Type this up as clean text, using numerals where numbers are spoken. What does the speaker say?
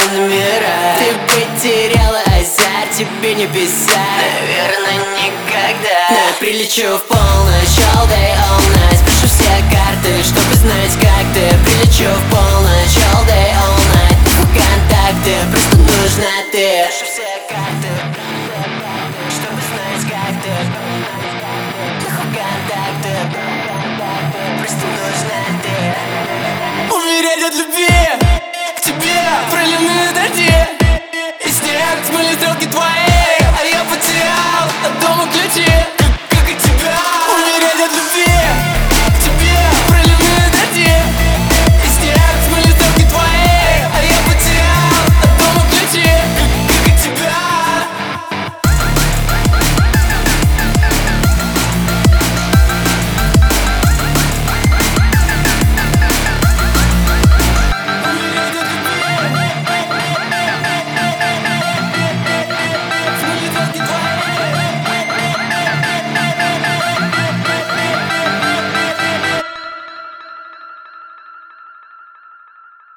номера. Ты потеряла азарт, тебе не писать, наверное, никогда. Но я прилечу в полночь, all day, all night. Спешу все карты, чтобы знать, как ты. Прилечу в полночь, all day, all night.